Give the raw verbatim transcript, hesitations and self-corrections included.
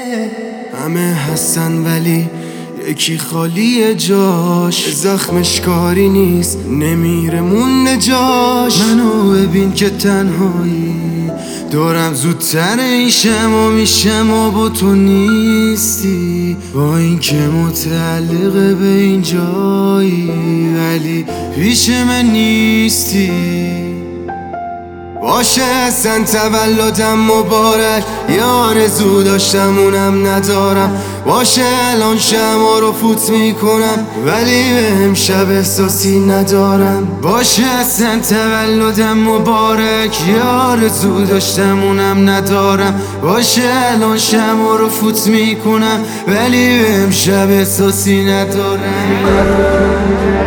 همه هستن ولی یکی خالی جاش، زخمش کاری نیست نمیره مونده جاش. منو ببین که تنهایی دورم زودتر ایشم و میشم و با تو نیستی، با این که متعلق به این جایی ولی پیش من نیستی. باشه اصلا تولدم مبارک، یه آرزو داشتم اونم ندارم. باشه الان شمع رو فوت میکنم ولی به امشب احساسی ندارم. باشه اصلا تولدم مبارک، یه آرزو داشتم اونم ندارم. باشه الان شمع رو فوت میکنم ولی به امشب احساسی ندارم.